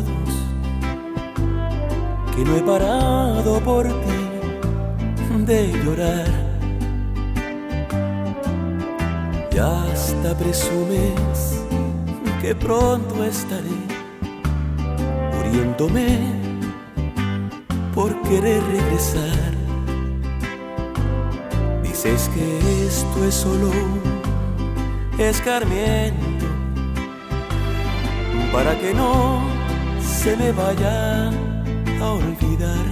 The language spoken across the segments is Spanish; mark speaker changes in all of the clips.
Speaker 1: que no he parado por ti de llorar. Y hasta presumes que pronto estaré muriéndome por querer regresar. Dices que esto es solo un escarmiento para que no se me vaya a olvidar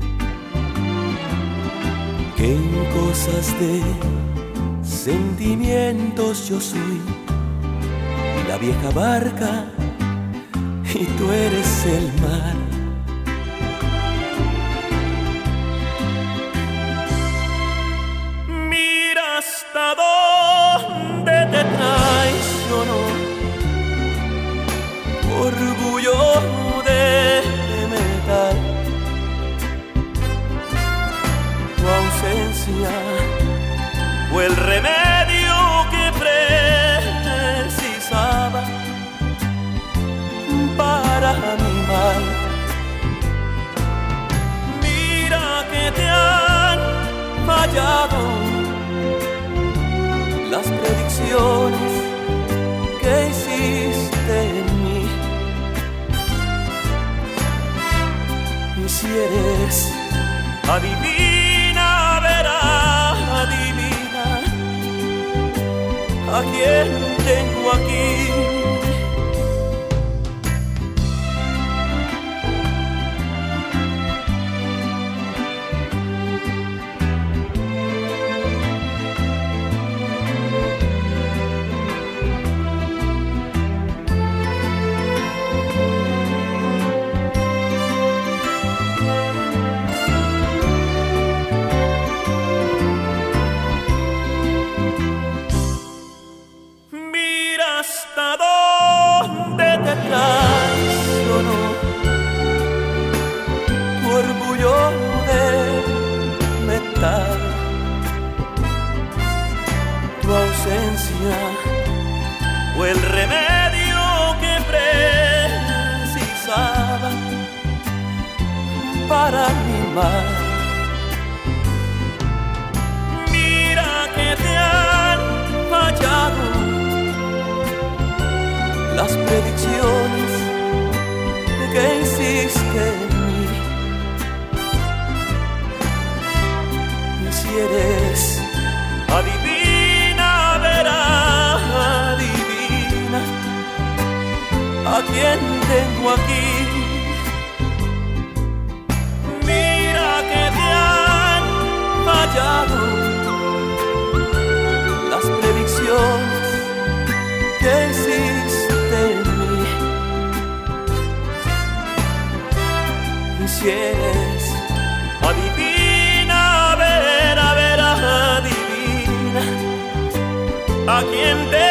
Speaker 1: que en cosas de sentimientos yo soy la vieja barca y tú eres el mar. Mira hasta dónde te traicionó orgullo de metal. Tu ausencia fue el remedio que precisaba para mi mal. Mira que te han fallado las predicciones que hiciste en mí. Y si eres adivina, verás, adivina a quién tengo aquí. ¿Hasta dónde te traicionó tu orgullo de metal? Tu ausencia fue el remedio que precisaba para mi mal. Mira que te han fallado las predicciones que hiciste en mí. Y si eres adivina, verás, adivina a quién tengo aquí. Mira que te han fallado las predicciones que hiciste en mí. Y si eres adivina, a ver, adivina a quién te